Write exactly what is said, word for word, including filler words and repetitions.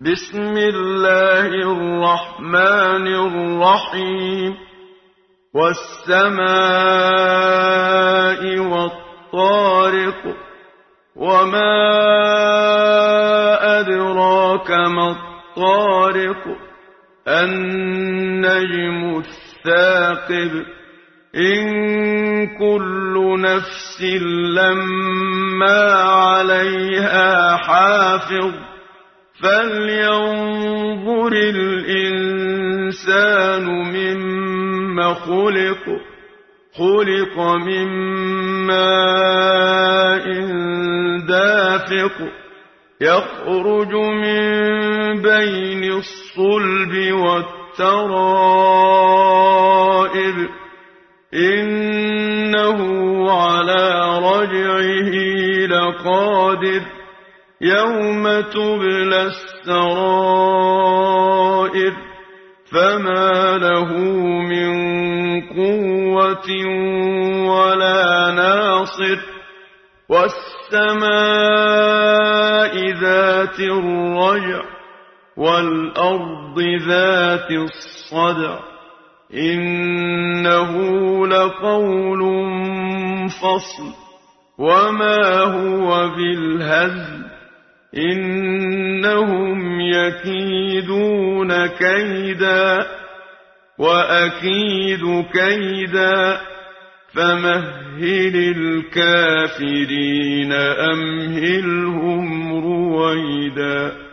بسم الله الرحمن الرحيم والسماء والطارق وما أدراك ما الطارق النجم الثاقب إن كل نفس لما عليها حافظ فلينظر الإنسان مما خلق خلق من ماء دافق يخرج من بين الصلب والترائب إنه على رجعه لقادر يوم تبلى السرائر فما له من قوة ولا ناصر والسماء ذات الرجع والأرض ذات الصدع إنه لقول فصل وما هو بالهزل إنهم يكيدون كيدا وأكيد كيدا فمهل الكافرين أمهلهم رويدا.